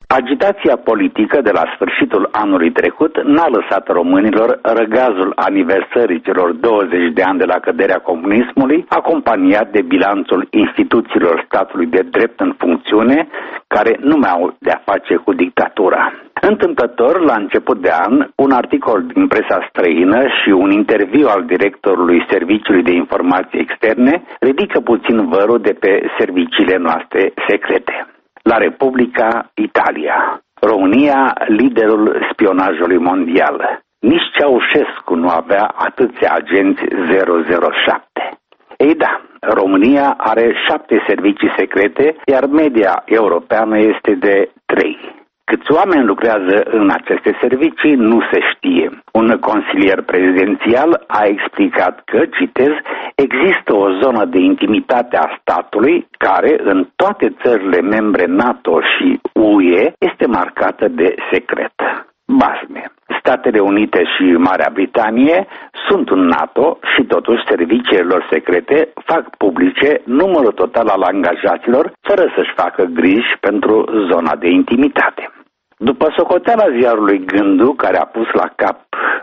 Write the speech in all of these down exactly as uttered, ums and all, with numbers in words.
Agitația politică de la sfârșitul anului trecut n-a lăsat românilor răgazul aniversării celor douăzeci de ani de la căderea comunismului, acompaniat de bilanțul instituțiilor statului de drept în funcțiune, care nu mai au de-a face cu dictatura. Întâmplător, la început de an, un articol din presa străină și un interviu al directorului Serviciului de Informații Externe ridică puțin vărul de pe serviciile noastre secrete. La Republica Italia, România, liderul spionajului mondial. Nici Ceaușescu nu avea atâția agenți zero zero șapte. Ei da, România are șapte servicii secrete, iar media europeană este de trei. Câți oameni lucrează în aceste servicii nu se știe. Un consilier prezidențial a explicat că, citez, există o zonă de intimitate a statului care în toate țările membre NATO și U E este marcată de secret. Basme. Statele Unite și Marea Britanie sunt în NATO și totuși serviciile lor secrete fac publice numărul total al angajaților fără să-și facă griji pentru zona de intimitate. După socoteala ziarului Gându, care a pus la cap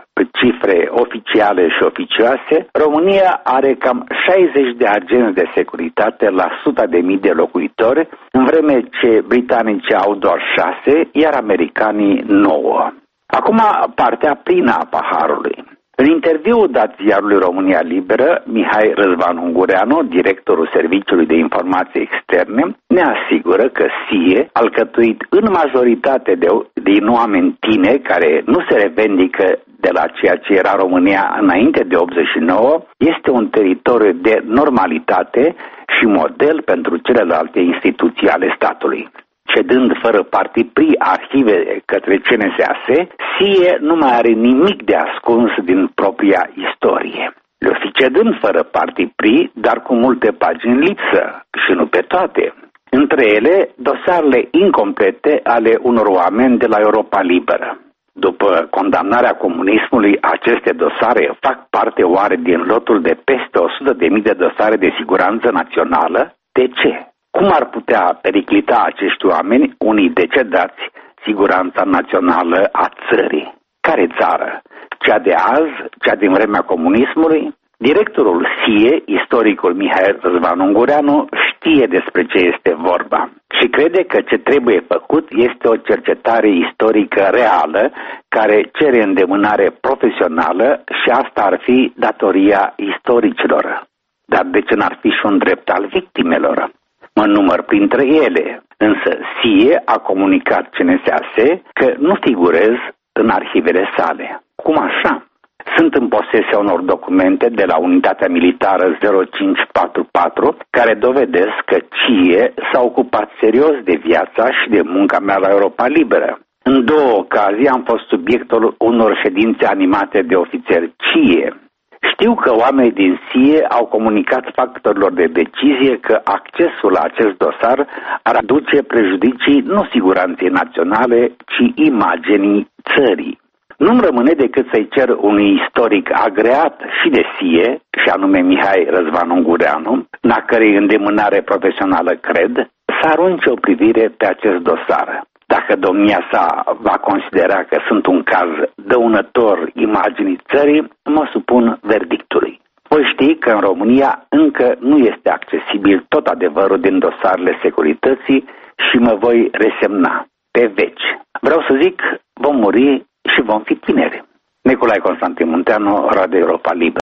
cifre oficiale și oficioase, România are cam șaizeci de agenți de securitate la suta de mii de locuitori, în vreme ce britanicii au doar șase, iar americanii nouă. Acum partea plină a paharului. În interviul dat ziarului România Liberă, Mihai Răzvan Ungureanu, directorul Serviciului de Informații Externe, ne asigură că S I E, alcătuit în majoritate de, din oameni tineri care nu se revendică de la ceea ce era România înainte de optzeci și nouă, este un teritoriu de normalitate și model pentru celelalte instituții ale statului. Cedând fără partiprii arhive către C N S A S, S I E nu mai are nimic de ascuns din propria istorie. Le-o fi cedând fără partiprii, dar cu multe pagini lipsă și nu pe toate. Între ele, dosarele incomplete ale unor oameni de la Europa Liberă. După condamnarea comunismului, aceste dosare fac parte oare din lotul de peste o sută de mii de dosare de siguranță națională? De ce? Cum ar putea periclita acești oameni, unii decedați, siguranța națională a țării? Care țară? Cea de azi? Cea din vremea comunismului? Directorul S I E, istoricul Mihai Răzvan Ungureanu, știe despre ce este vorba și crede că ce trebuie făcut este o cercetare istorică reală care cere îndemânare profesională și asta ar fi datoria istoricilor. Dar de ce n-ar fi și un drept al victimelor? Mă număr printre ele, însă S I E a comunicat C N S A S că nu figurez în arhivele sale. Cum așa? Sunt în posesia unor documente de la Unitatea Militară zero cinci patru patru care dovedesc că C I E s-a ocupat serios de viața și de munca mea la Europa Liberă. În două ocazii am fost subiectul unor ședințe animate de ofițeri C I E. Știu că oamenii din S I E au comunicat factorilor de decizie că accesul la acest dosar ar aduce prejudicii nu siguranței naționale, ci imaginii țării. Nu-mi rămâne decât să-i cer unui istoric agreat și de S I E, și anume Mihai Răzvan Ungureanu, la cărei îndemânare profesională cred, să arunce o privire pe acest dosar. Dacă domnia sa va considera că sunt un caz dăunător imaginii țării, mă supun verdictului. Voi ști că în România încă nu este accesibil tot adevărul din dosarele securității și mă voi resemna pe veci. Vreau să zic, vom muri și vom fi tineri. Nicolae Constantin Munteanu, Radio Europa Liberă.